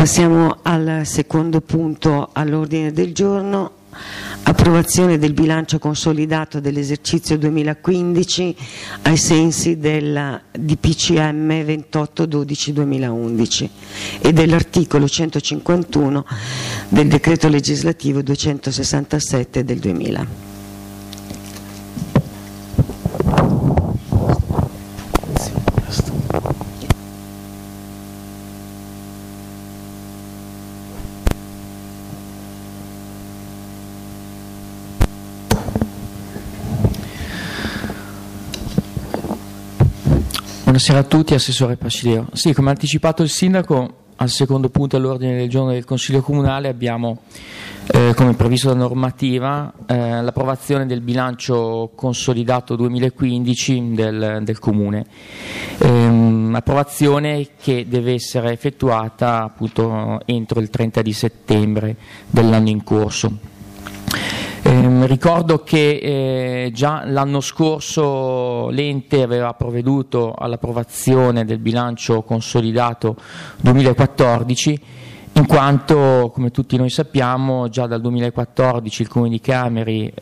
Passiamo al secondo punto all'ordine del giorno, approvazione del bilancio consolidato dell'esercizio 2015 ai sensi del DPCM 28/12/2011 e dell'articolo 151 del decreto legislativo 267 del 2000. Buonasera a tutti, Assessore Pacileo. Sì, come ha anticipato il Sindaco, al secondo punto all'ordine del giorno del Consiglio Comunale abbiamo, come previsto da normativa, l'approvazione del bilancio consolidato 2015 del Comune. Approvazione che deve essere effettuata appunto entro il 30 di settembre dell'anno in corso. Ricordo che già l'anno scorso l'ente aveva provveduto all'approvazione del bilancio consolidato 2014, in quanto, come tutti noi sappiamo, già dal 2014 il Comune di Cameri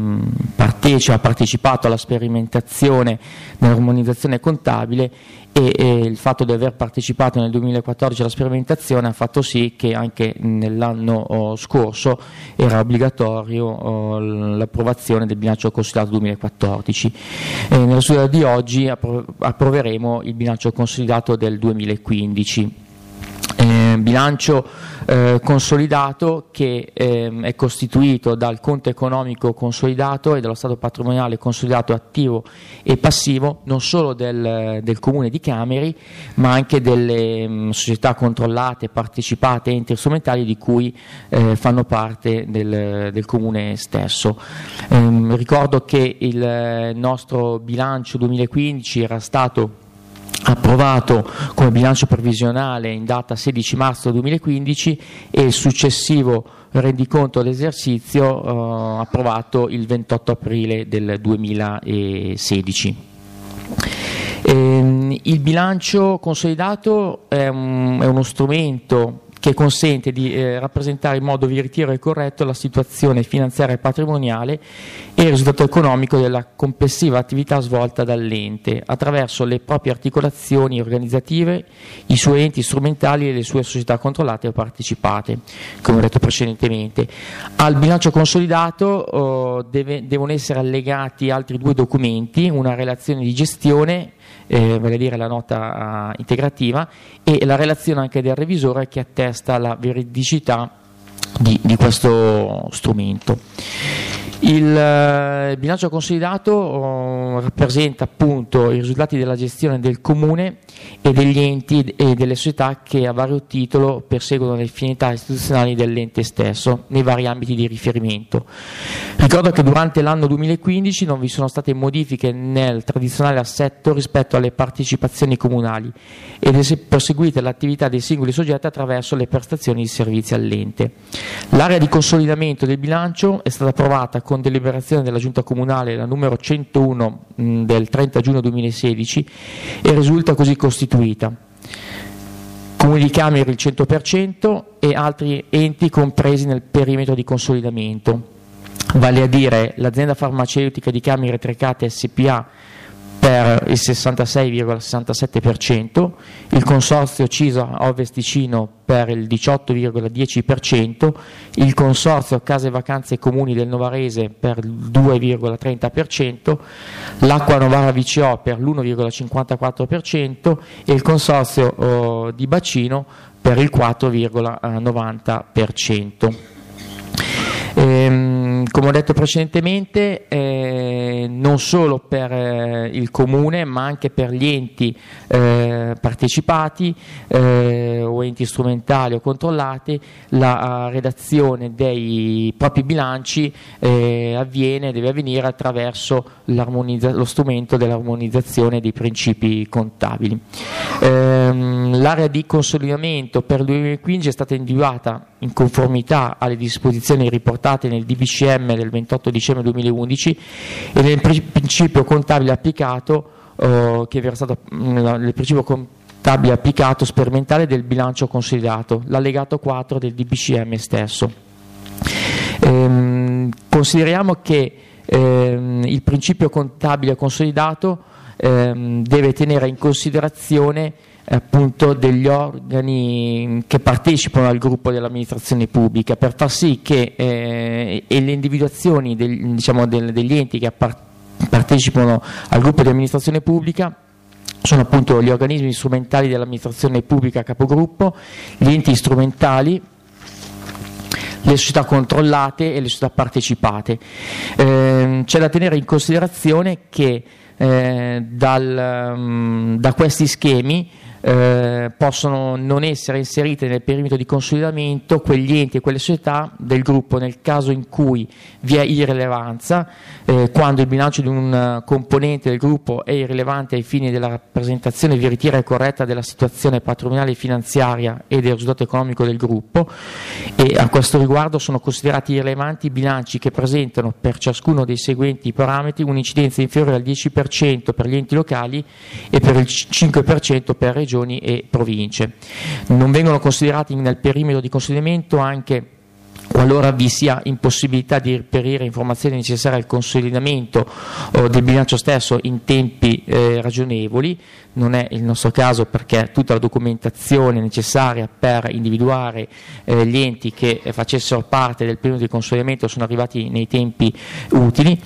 ha partecipato alla sperimentazione dell'armonizzazione contabile e il fatto di aver partecipato nel 2014 alla sperimentazione ha fatto sì che anche nell'anno scorso era obbligatorio l'approvazione del bilancio consolidato 2014. Nella seduta di oggi approveremo il bilancio consolidato del 2015. Bilancio consolidato che è costituito dal conto economico consolidato e dallo stato patrimoniale consolidato attivo e passivo non solo del Comune di Cameri, ma anche delle società controllate, partecipate, enti strumentali di cui fanno parte del Comune stesso. Ricordo che il nostro bilancio 2015 era stato approvato come bilancio previsionale in data 16 marzo 2015 e il successivo rendiconto d'esercizio approvato il 28 aprile del 2016. Il bilancio consolidato è uno strumento che consente di rappresentare in modo veritiero e corretto la situazione finanziaria e patrimoniale e il risultato economico della complessiva attività svolta dall'ente attraverso le proprie articolazioni organizzative, i suoi enti strumentali e le sue società controllate o partecipate, come ho detto precedentemente. Al bilancio consolidato devono essere allegati altri due documenti, una relazione di gestione, vale a dire la nota integrativa, e la relazione anche del revisore che attesta la veridicità di questo strumento. Il bilancio consolidato rappresenta appunto i risultati della gestione del Comune e degli enti e delle società che a vario titolo perseguono le finalità istituzionali dell'ente stesso nei vari ambiti di riferimento. Ricordo che durante l'anno 2015 non vi sono state modifiche nel tradizionale assetto rispetto alle partecipazioni comunali ed è proseguita l'attività dei singoli soggetti attraverso le prestazioni di servizi all'ente. L'area di consolidamento del bilancio è stata approvata con deliberazione della Giunta Comunale la numero 101 del 30 giugno 2016 e risulta così costituita: Comune di Cameri il 100% e altri enti compresi nel perimetro di consolidamento, vale a dire l'azienda farmaceutica di Cameri Trecate SPA per il 66,67%, il consorzio CISA Ovest Ticino per il 18,10%, il consorzio Case Vacanze Comuni del Novarese per il 2,30%, l'Acqua Novara VCO per l'1,54% e il consorzio di Bacino per il 4,90%. Come ho detto precedentemente, non solo per il Comune ma anche per gli enti partecipati o enti strumentali o controllati, la redazione dei propri bilanci deve avvenire attraverso lo strumento dell'armonizzazione dei principi contabili. L'area di consolidamento per il 2015 è stata individuata in conformità alle disposizioni riportate nel DPCM del 28 dicembre 2011 e nel principio contabile applicato, che era stato nel principio contabile applicato sperimentale del bilancio consolidato, l'allegato 4 del DPCM stesso. Consideriamo che il principio contabile consolidato deve tenere in considerazione appunto degli organi che partecipano al gruppo dell'amministrazione pubblica, per far sì che e le individuazioni degli enti che partecipano al gruppo di amministrazione pubblica sono appunto gli organismi strumentali dell'amministrazione pubblica capogruppo, gli enti strumentali, le società controllate e le società partecipate. C'è da tenere in considerazione che da questi schemi possono non essere inserite nel perimetro di consolidamento quegli enti e quelle società del gruppo nel caso in cui vi è irrilevanza, quando il bilancio di un componente del gruppo è irrilevante ai fini della rappresentazione veritiera e corretta della situazione patrimoniale e finanziaria e del risultato economico del gruppo, e a questo riguardo sono considerati irrilevanti i bilanci che presentano per ciascuno dei seguenti parametri un'incidenza inferiore al 10% per gli enti locali e per il 5% per regioni e province. Non vengono considerati nel perimetro di consolidamento anche qualora vi sia impossibilità di reperire informazioni necessarie al consolidamento del bilancio stesso in tempi ragionevoli. Non è il nostro caso, perché tutta la documentazione necessaria per individuare gli enti che facessero parte del perimetro di consolidamento sono arrivati nei tempi utili,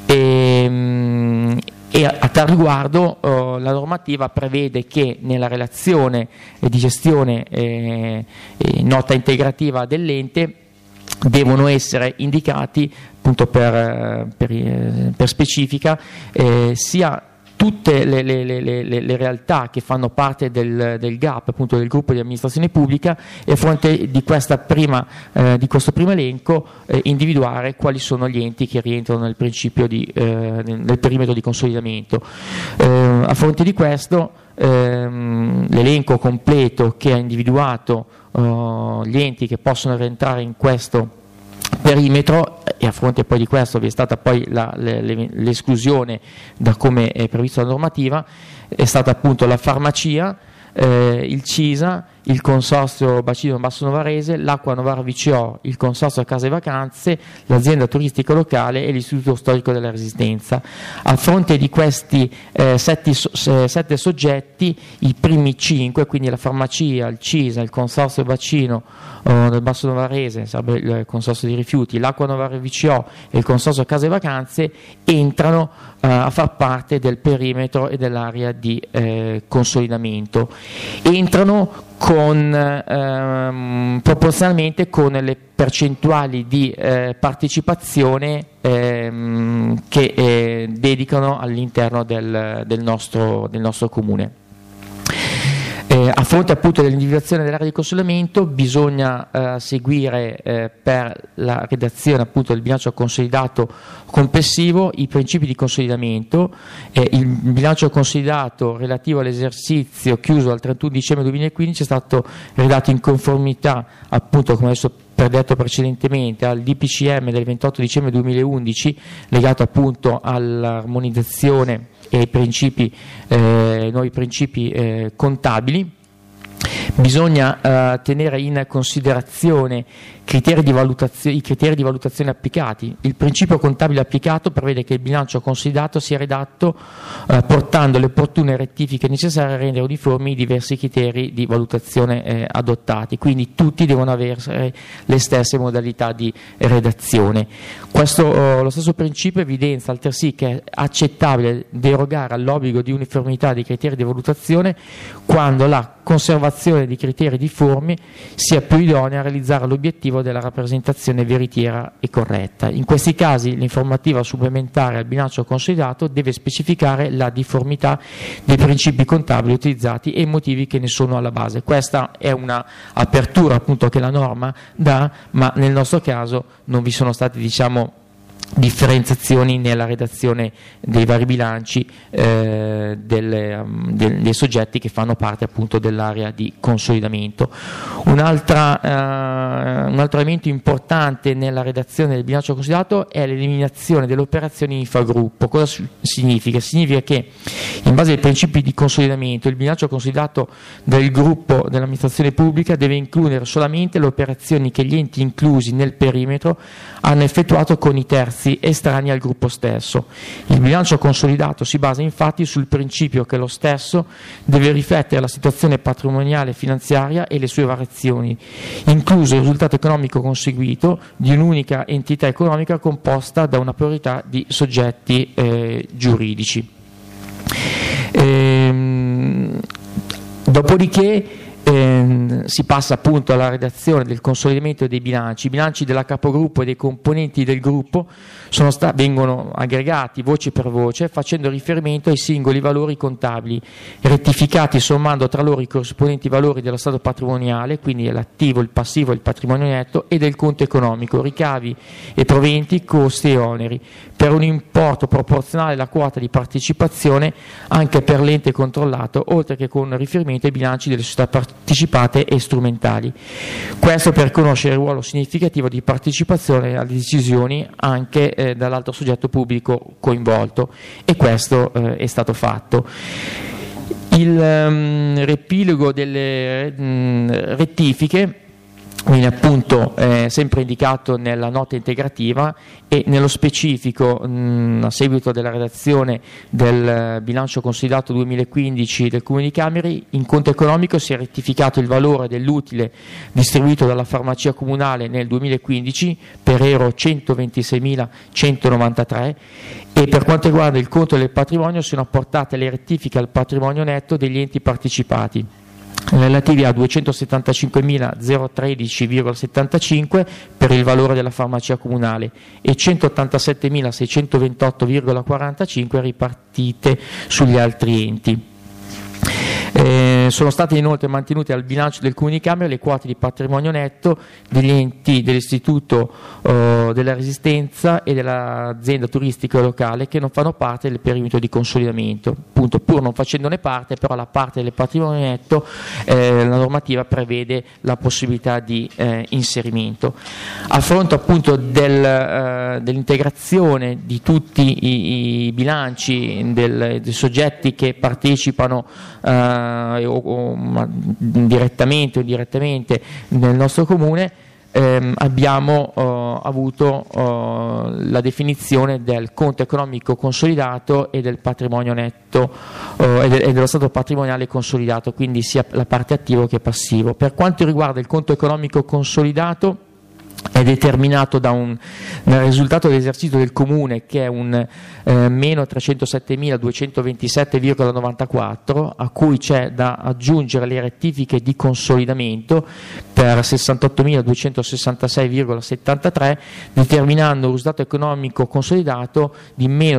e a tal riguardo la normativa prevede che nella relazione di gestione nota integrativa dell'ente devono essere indicati, appunto per specifica, sia tutte le realtà che fanno parte del GAP, appunto del gruppo di amministrazione pubblica, e a fronte di questo primo elenco individuare quali sono gli enti che rientrano nel perimetro di consolidamento. A fronte di questo l'elenco completo che ha individuato gli enti che possono rientrare in questo perimetro, e a fronte poi di questo vi è stata poi l'esclusione da come è previsto la normativa, è stata appunto la farmacia, il CISA, il consorzio Bacino Basso Novarese, l'Acqua Novara VCO, il consorzio Case e Vacanze, l'azienda turistica locale e l'istituto storico della Resistenza. A fronte di questi 7 soggetti, i primi 5, quindi la farmacia, il CISA, il consorzio Bacino del Basso Novarese, sarebbe il consorzio di rifiuti, l'Acqua Novara VCO e il consorzio Case e Vacanze, entrano a far parte del perimetro e dell'area di consolidamento. Entrano proporzionalmente con le percentuali di partecipazione che dedicano all'interno del nostro comune. A fronte appunto dell'individuazione dell'area di consolidamento bisogna seguire per la redazione appunto del bilancio consolidato complessivo i principi di consolidamento. Il bilancio consolidato relativo all'esercizio chiuso al 31 dicembre 2015 è stato redatto in conformità appunto, come adesso detto precedentemente, al DPCM del 28 dicembre 2011 legato appunto all'armonizzazione e ai nuovi principi contabili. Bisogna tenere in considerazione i criteri di valutazione applicati. Il principio contabile applicato prevede che il bilancio consolidato sia redatto portando le opportune rettifiche necessarie a rendere uniformi i diversi criteri di valutazione adottati, quindi tutti devono avere le stesse modalità di redazione. Lo stesso principio evidenzia altresì che è accettabile derogare all'obbligo di uniformità dei criteri di valutazione quando la conservazione di criteri difformi sia più idonea a realizzare l'obiettivo della rappresentazione veritiera e corretta. In questi casi l'informativa supplementare al bilancio consolidato deve specificare la difformità dei principi contabili utilizzati e i motivi che ne sono alla base. Questa è una apertura appunto che la norma dà, ma nel nostro caso non vi sono stati differenziazioni nella redazione dei vari bilanci dei soggetti che fanno parte appunto dell'area di consolidamento. Un altro elemento importante nella redazione del bilancio consolidato è l'eliminazione delle operazioni infragruppo. Cosa significa? Significa che in base ai principi di consolidamento il bilancio consolidato del gruppo dell'amministrazione pubblica deve includere solamente le operazioni che gli enti inclusi nel perimetro hanno effettuato con i terzi estranei al gruppo stesso. Il bilancio consolidato si basa infatti sul principio che lo stesso deve riflettere la situazione patrimoniale e finanziaria e le sue variazioni, incluso il risultato economico conseguito di un'unica entità economica composta da una pluralità di soggetti giuridici. Dopodiché si passa appunto alla redazione del consolidamento dei bilanci. I bilanci della capogruppo e dei componenti del gruppo vengono aggregati voce per voce facendo riferimento ai singoli valori contabili, rettificati sommando tra loro i corrispondenti valori dello stato patrimoniale, quindi l'attivo, il passivo, il patrimonio netto, e del conto economico, ricavi e proventi, costi e oneri, per un importo proporzionale alla quota di partecipazione anche per l'ente controllato, oltre che con riferimento ai bilanci delle società partecipate e strumentali. Questo per conoscere il ruolo significativo di partecipazione alle decisioni anche dall'altro soggetto pubblico coinvolto, e questo è stato fatto. Il riepilogo delle rettifiche viene appunto sempre indicato nella nota integrativa, e nello specifico a seguito della redazione del bilancio consolidato 2015 del Comune di Cameri, in conto economico si è rettificato il valore dell'utile distribuito dalla farmacia comunale nel 2015 per euro 126.193, e per quanto riguarda il conto del patrimonio sono apportate le rettifiche al patrimonio netto degli enti partecipati relativi a 275.013,75 per il valore della farmacia comunale e 187.628,45 ripartite sugli altri enti. Sono state inoltre mantenute al bilancio del Comune di Cameri le quote di patrimonio netto degli enti dell'Istituto della Resistenza e dell'azienda turistica locale che non fanno parte del perimetro di consolidamento. Appunto, pur non facendone parte, però la parte del patrimonio netto la normativa prevede la possibilità di inserimento. A fronte appunto dell'integrazione di tutti i bilanci dei soggetti che partecipano direttamente o indirettamente nel nostro comune, abbiamo avuto la definizione del conto economico consolidato e del patrimonio netto e dello stato patrimoniale consolidato, quindi sia la parte attivo che passivo. Per quanto riguarda il conto economico consolidato, è determinato da un risultato dell'esercizio del comune che è un meno 307.227,94, a cui c'è da aggiungere le rettifiche di consolidamento per 68.266,73, determinando un risultato economico consolidato di meno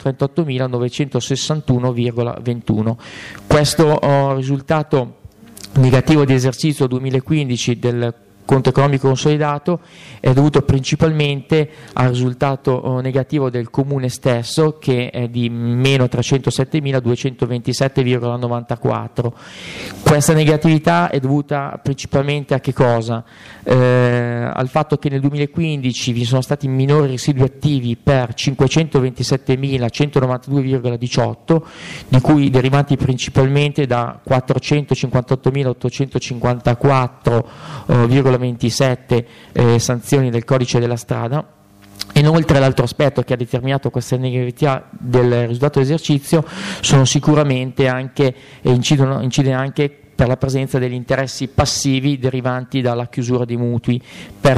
238.961,21. Questo risultato negativo di esercizio 2015 del conto economico consolidato è dovuto principalmente al risultato negativo del comune stesso, che è di meno 307.227,94. Questa negatività è dovuta principalmente a che cosa? Al fatto che nel 2015 vi sono stati minori residui attivi per 527.192,18, di cui derivanti principalmente da 458.854,27 sanzioni del codice della strada. Inoltre l'altro aspetto che ha determinato questa negatività del risultato dell'esercizio sono sicuramente anche incide anche per la presenza degli interessi passivi derivanti dalla chiusura dei mutui per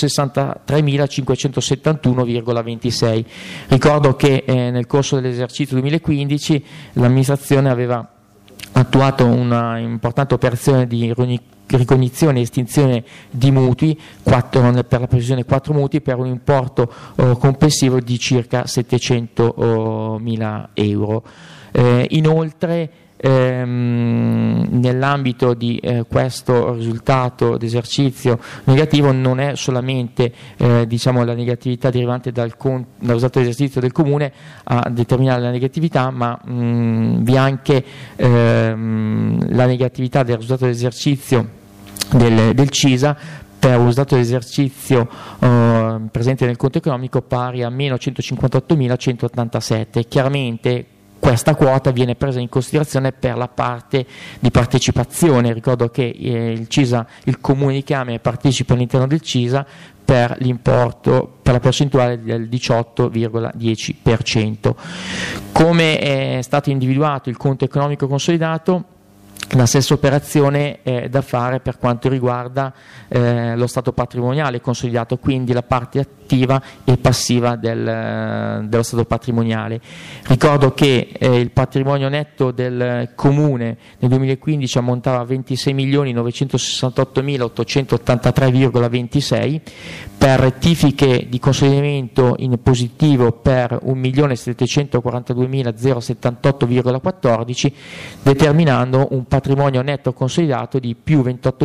163.571,26. Ricordo che nel corso dell'esercizio 2015 l'amministrazione aveva attuato una importante operazione di ricognizione e estinzione di mutui per la previsione 4 mutui per un importo complessivo di circa 700.000 euro. Inoltre nell'ambito di questo risultato d'esercizio negativo non è solamente diciamo, la negatività derivante dal risultato d'esercizio del Comune a determinare la negatività, ma vi è anche la negatività del risultato d'esercizio del CISA per un risultato d'esercizio presente nel conto economico pari a meno 158.187. Chiaramente questa quota viene presa in considerazione per la parte di partecipazione. Ricordo che il CISA, il Comune di Cameri partecipa all'interno del CISA per l'importo, per la percentuale del 18,10%. Come è stato individuato il conto economico consolidato, la stessa operazione è da fare per quanto riguarda lo stato patrimoniale consolidato, quindi la parte attiva e passiva dello stato patrimoniale. Ricordo che il patrimonio netto del Comune nel 2015 ammontava a 26.968.883,26, per rettifiche di consolidamento in positivo per 1.742.078,14, determinando un patrimonio netto consolidato di più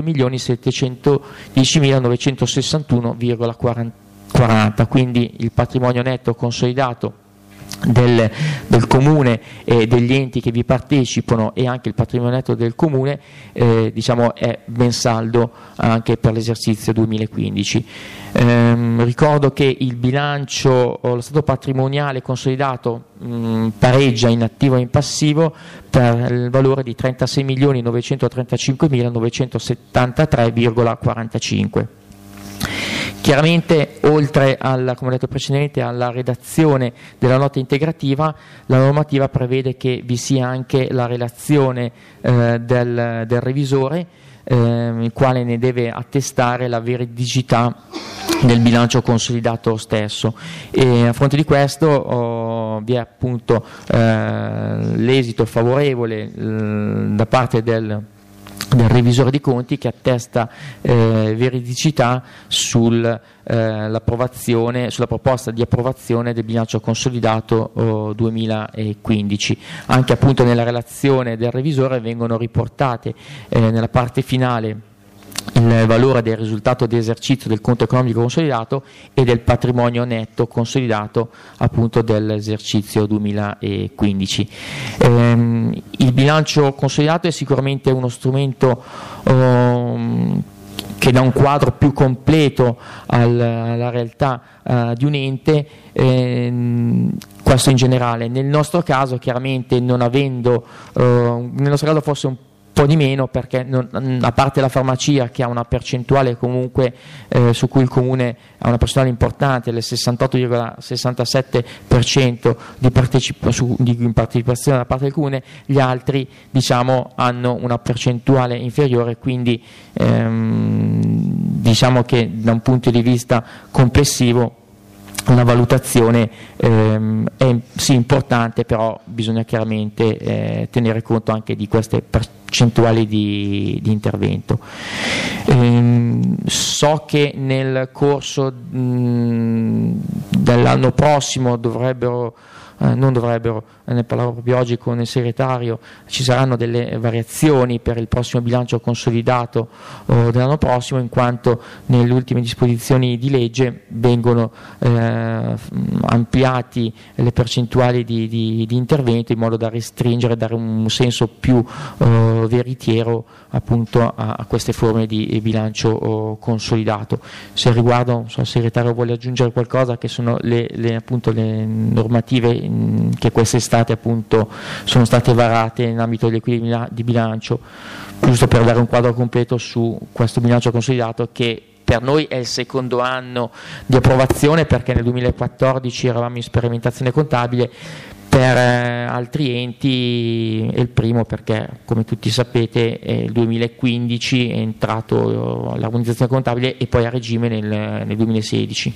28.710.961,40. Quindi il patrimonio netto consolidato del Comune e degli enti che vi partecipano e anche il patrimonio netto del Comune diciamo è ben saldo anche per l'esercizio 2015. Ricordo che il bilancio, lo stato patrimoniale consolidato pareggia in attivo e in passivo per il valore di 36.935.973,45. Chiaramente, oltre come ho detto precedentemente, alla redazione della nota integrativa, la normativa prevede che vi sia anche la relazione del revisore, il quale ne deve attestare la veridicità del bilancio consolidato stesso, e a fronte di questo vi è appunto l'esito favorevole da parte del revisore di conti, che attesta veridicità sulla proposta di approvazione del bilancio consolidato 2015. Anche appunto nella relazione del revisore vengono riportate nella parte finale il valore del risultato di esercizio del conto economico consolidato e del patrimonio netto consolidato appunto dell'esercizio 2015. Il bilancio consolidato è sicuramente uno strumento che dà un quadro più completo alla realtà di un ente, questo in generale. Nel nostro caso, chiaramente, nel nostro caso forse un po' di meno, perché a parte la farmacia, che ha una percentuale comunque su cui il Comune ha una percentuale importante, del 68,67% di partecipazione da parte del Comune, gli altri diciamo hanno una percentuale inferiore, quindi diciamo che da un punto di vista complessivo una valutazione è sì importante, però bisogna chiaramente tenere conto anche di queste percentuali di intervento. So che nel corso dell'anno prossimo ne parlavo proprio oggi con il segretario, ci saranno delle variazioni per il prossimo bilancio consolidato dell'anno prossimo, in quanto nelle ultime disposizioni di legge vengono ampliati le percentuali di intervento, in modo da restringere, dare un senso più veritiero appunto a queste forme di bilancio consolidato. Se al riguardo, il segretario vuole aggiungere qualcosa, che sono le normative che quest'estate appunto sono state varate nell'ambito degli equilibri di bilancio, giusto per dare un quadro completo su questo bilancio consolidato, che per noi è il secondo anno di approvazione, perché nel 2014 eravamo in sperimentazione contabile, per altri enti è il primo, perché come tutti sapete il 2015 è entrato l'armonizzazione contabile e poi a regime nel 2016.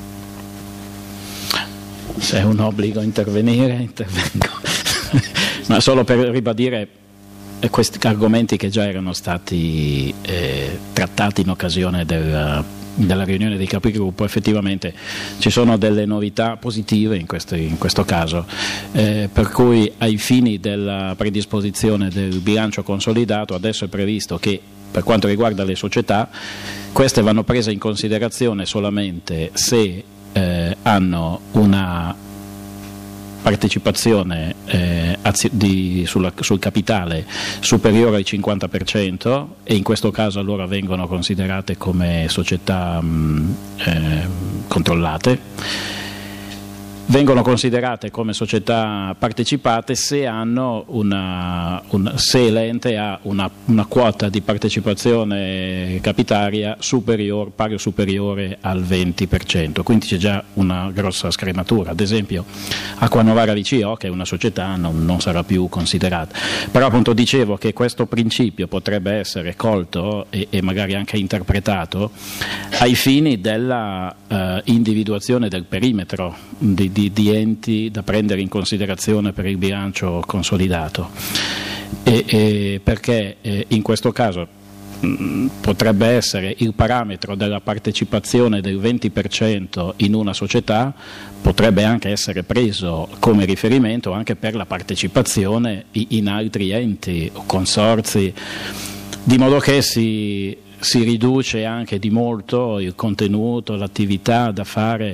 Se è un obbligo intervenire, intervengo. Ma solo per ribadire questi argomenti che già erano stati trattati in occasione della riunione dei capigruppo. Effettivamente ci sono delle novità positive in questo caso, per cui ai fini della predisposizione del bilancio consolidato adesso è previsto che per quanto riguarda le società, queste vanno prese in considerazione solamente se hanno una partecipazione sul capitale superiore al 50%, e in questo caso allora vengono considerate come società controllate. Vengono considerate come società partecipate se l'ente ha una quota di partecipazione capitaria pari o superiore al 20%, quindi c'è già una grossa scrematura. Ad esempio Acqua Novara VCO, che è una società, non sarà più considerata. Però appunto dicevo che questo principio potrebbe essere colto e magari anche interpretato ai fini della individuazione del perimetro di enti da prendere in considerazione per il bilancio consolidato, perché in questo caso potrebbe essere il parametro della partecipazione del 20% in una società, potrebbe anche essere preso come riferimento anche per la partecipazione in altri enti o consorzi, di modo che si riduce anche di molto il contenuto, l'attività da fare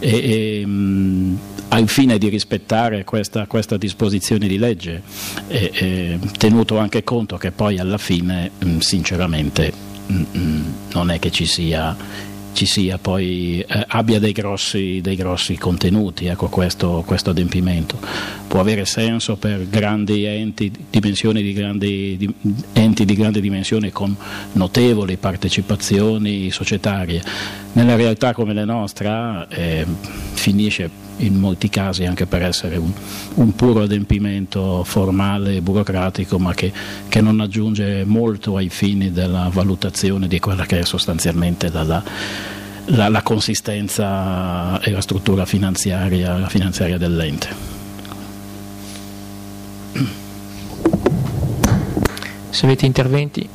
al fine di rispettare questa disposizione di legge, tenuto anche conto che poi alla fine sinceramente non è che ci sia poi abbia dei grossi contenuti, ecco, questo adempimento può avere senso per grandi enti di grande dimensione con notevoli partecipazioni societarie. Nella realtà come la nostra finisce in molti casi anche per essere un puro adempimento formale e burocratico, ma che non aggiunge molto ai fini della valutazione di quella che è sostanzialmente la consistenza e la struttura finanziaria dell'ente. Se avete interventi.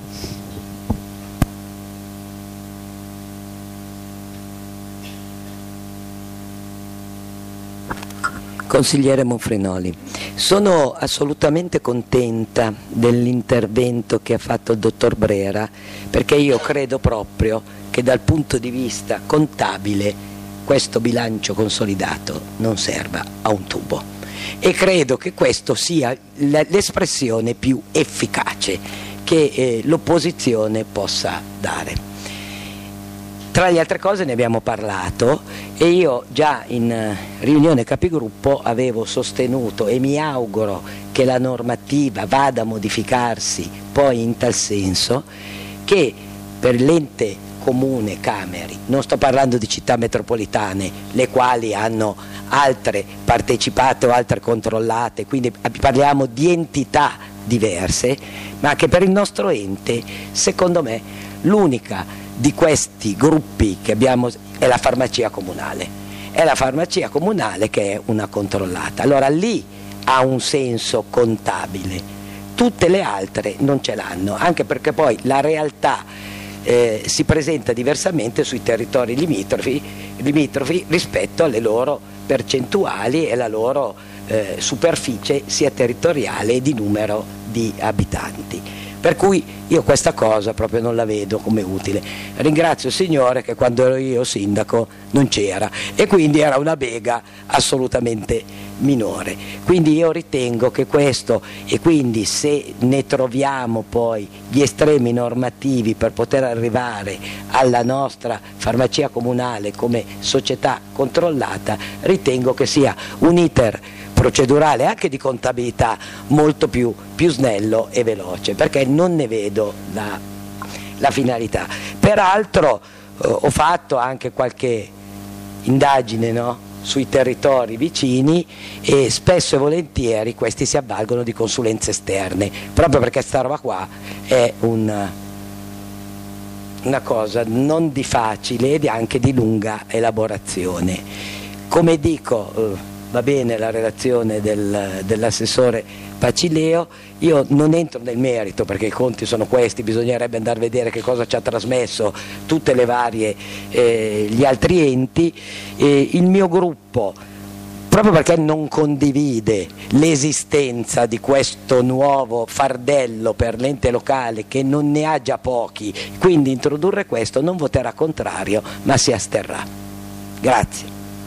Consigliere Monfrinoli, sono assolutamente contenta dell'intervento che ha fatto il dottor Brera, perché io credo proprio che dal punto di vista contabile questo bilancio consolidato non serva a un tubo, e credo che questo sia l'espressione più efficace che l'opposizione possa dare. Tra le altre cose ne abbiamo parlato, e io già in riunione capigruppo avevo sostenuto, e mi auguro che la normativa vada a modificarsi poi in tal senso, che per l'ente comune Cameri, non sto parlando di città metropolitane, le quali hanno altre partecipate o altre controllate, quindi parliamo di entità diverse, ma che per il nostro ente, secondo me, l'unica di questi gruppi che abbiamo è la farmacia comunale. È la farmacia comunale che è una controllata. Allora lì ha un senso contabile, tutte le altre non ce l'hanno, anche perché poi la realtà si presenta diversamente sui territori limitrofi rispetto alle loro percentuali e la loro superficie sia territoriale che di numero di abitanti. Per cui io questa cosa proprio non la vedo come utile. Ringrazio il Signore che quando ero io sindaco non c'era, e quindi era una bega assolutamente minore. Quindi io ritengo che questo, e quindi se ne troviamo poi gli estremi normativi per poter arrivare alla nostra farmacia comunale come società controllata, ritengo che sia un iter procedurale anche di contabilità molto più snello e veloce, perché non ne vedo la finalità. Peraltro ho fatto anche qualche indagine, sui territori vicini, e spesso e volentieri questi si avvalgono di consulenze esterne, proprio perché questa roba qua è una cosa non di facile ed anche di lunga elaborazione. Come dico, va bene la relazione dell'assessore Pacileo. Io non entro nel merito perché i conti sono questi, bisognerebbe andare a vedere che cosa ci ha trasmesso tutte le varie gli altri enti. Il mio gruppo, proprio perché non condivide l'esistenza di questo nuovo fardello per l'ente locale che non ne ha già pochi, quindi introdurre questo, non voterà contrario ma si asterrà. Grazie.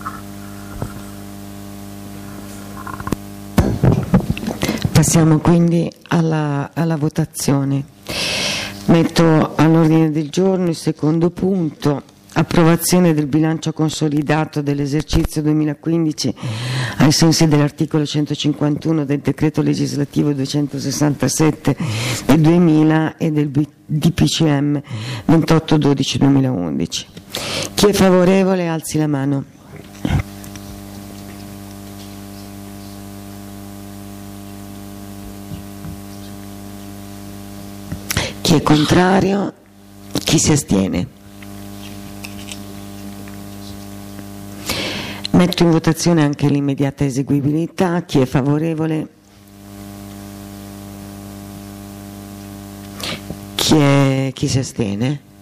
Passiamo quindi alla votazione. Metto all'ordine del giorno il secondo punto: approvazione del bilancio consolidato dell'esercizio 2015 ai sensi dell'articolo 151 del decreto legislativo 267 del 2000 e del DPCM 28/12/2011. Chi è favorevole alzi la mano. Chi è contrario? Chi si astiene? Metto in votazione anche l'immediata eseguibilità. Chi è favorevole? Chi si astiene?